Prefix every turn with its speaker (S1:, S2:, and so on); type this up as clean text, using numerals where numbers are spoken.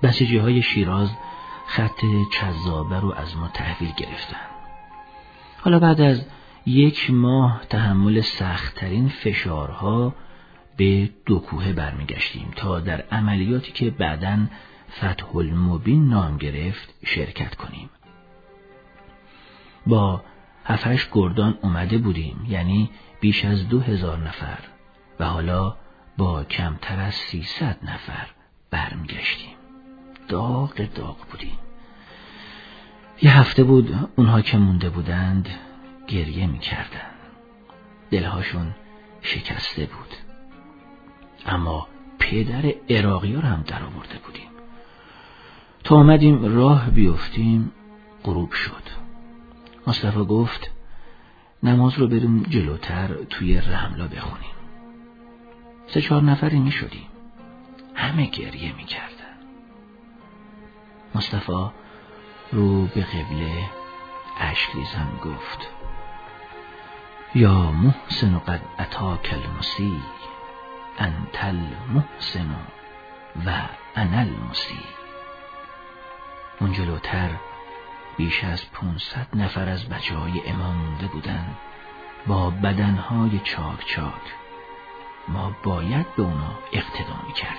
S1: بسیجی‌های شیراز خط چذابه رو از ما تحویل گرفتن. حالا بعد از 1 ماه تحمل سخت‌ترین فشارها به 2 کوهه برمیگشتیم تا در عملیاتی که بعداً فتح المبین نام گرفت شرکت کنیم. با 7-8 گردان اومده بودیم، یعنی بیش از 2000 نفر، و حالا با کمتر از 300 نفر برمیگشتیم. داغ بودیم. 1 هفته بود اونها که مونده بودند گریه میکردن. دلهاشون شکسته بود. اما پدر عراقی ها رو هم در آورده بودیم. تا آمدیم راه بیفتیم غروب شد. مصطفی گفت نماز رو بریم جلوتر توی رملا بخونیم. 3-4 نفری می شدیم. همه گریه می کردن. مصطفی رو به قبله اشک ریزان گفت یا محسن قد اتاک المسیء انت المحسن و انا المسیء. اون جلوتر بیش از 500 نفر از بچه‌های امام مونده بودن با بدنهای چاک چاک. ما باید به اونا اقتدا می‌کردیم.